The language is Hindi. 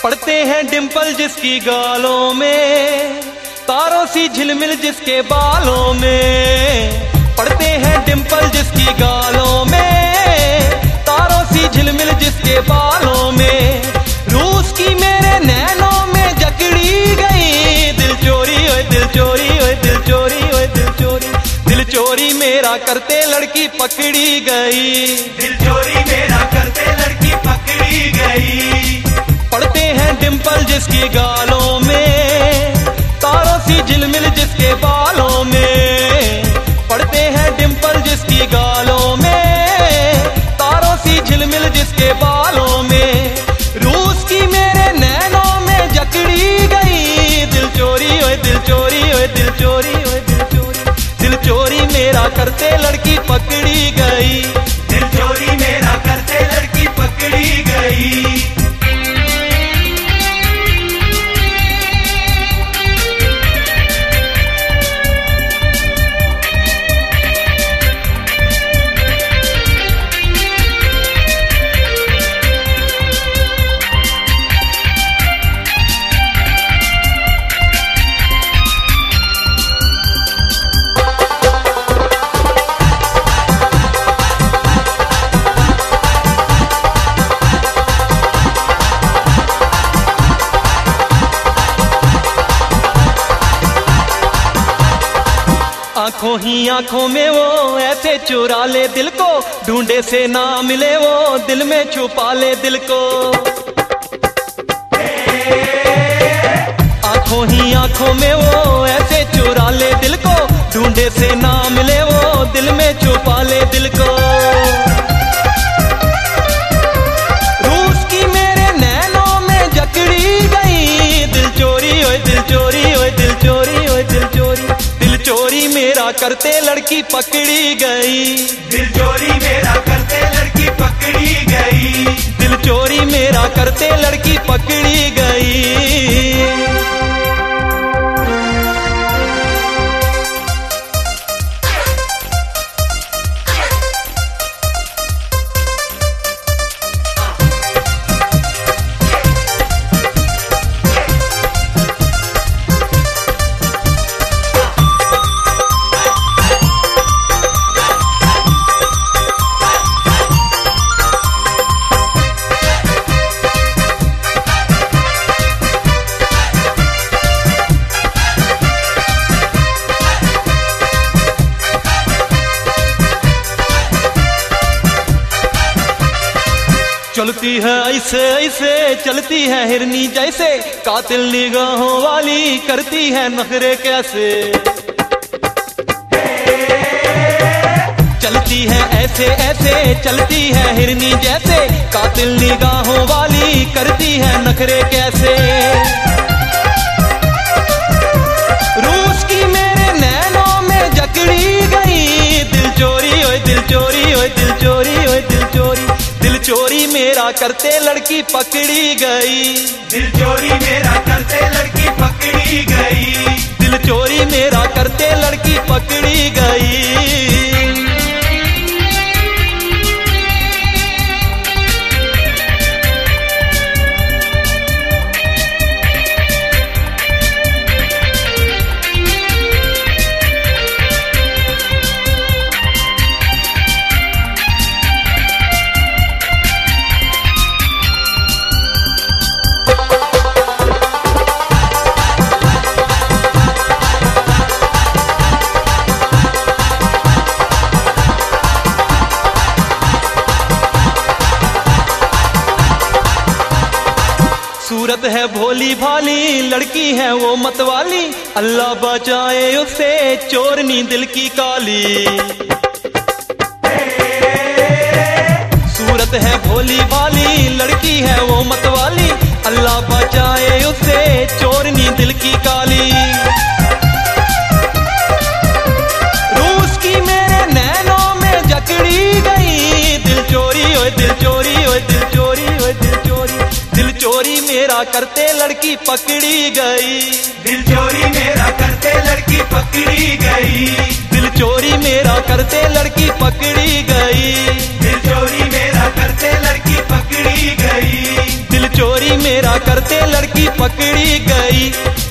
पड़ते हैं डिंपल जिसकी गालों में, तारों सी झिलमिल जिसके बालों में। पड़ते हैं डिंपल जिसकी गालों में, तारों सी झिलमिल जिसके बालों में। रूस की मेरे नैनों में जकड़ी गई, दिल चोरी ओए दिल चोरी ओए दिल चोरी ओए दिल चोरी। दिल चोरी मेरा करते लड़की पकड़ी गई, दिल चोरी मेरा करते लड़की पकड़ी गई। पड़ते हैं डिंपल जिसकी गालों में, तारों सी झिलमिल जिसके बालों में। पड़ते हैं डिंपल जिसकी गालों में, तारों सी झिलमिल जिसके बालों में। रूस की मेरे नैनों में जकड़ी गई, दिल चोरी ओए दिल चोरी ओए दिल चोरी ओए दिल चोरी। दिल चोरी मेरा करते लड़की पकड़ी गई, दिल चोरी मेरा करते लड़की पकड़ी गई। आंखों ही आंखों में वो ऐसे चुरा ले दिल को, ढूंढे से ना मिले वो दिल में छुपा ले दिल को। आंखों ही आंखों में वो ऐसे चुरा ले दिल को, ढूंढे से ना मिले वो दिल में छुपा ले दिल को। रूस की मेरे नैनों में जकड़ी गई, दिल चोरी ओए दिल चोरी ओए दिल चोरी ओए दिल चोरी। दिल चोरी मेरा करते लड़की पकड़ी गई, दिल चोरी मेरा करते लड़की पकड़ी गई। दिल चोरी मेरा करते लड़की पकड़ी गई। चलती है ऐसे ऐसे चलती है हिरनी जैसे, कातिल निगाहों वाली करती है नखरे कैसे। चलती है ऐसे ऐसे चलती है हिरनी जैसे, कातिल निगाहों वाली करती है नखरे कैसे। रूस की मेरे नैनों में जकड़ी गई, दिल चोरी ओए दिल चोरी ओए दिल चोरी ओए दिल चोरी। दिल चोरी मेरा करते लड़की पकड़ी गई, दिल चोरी मेरा करते लड़की पकड़ी गई। दिल चोरी मेरा करते लड़की पकड़ी गई। सूरत है भोली भाली, लड़की है वो मतवाली, अल्लाह बचाए उसे चोरनी दिल की काली। सूरत है भोली भाली, लड़की है वो मतवाली, अल्लाह बचाए उसे चोरनी दिल की काली। रूस की मेरे नैनों में जकड़ी गई, दिल चोरी ओए दिल चोरी ओए दिल चोरी ओए दिल चोरी। दिल चोरी मेरा करते लड़की पकड़ी गई, दिल चोरी मेरा करते लड़की पकड़ी गई। दिल चोरी मेरा करते लड़की पकड़ी गई, दिल चोरी मेरा करते लड़की पकड़ी गई। दिल चोरी मेरा मेरा करते लड़की पकड़ी गई।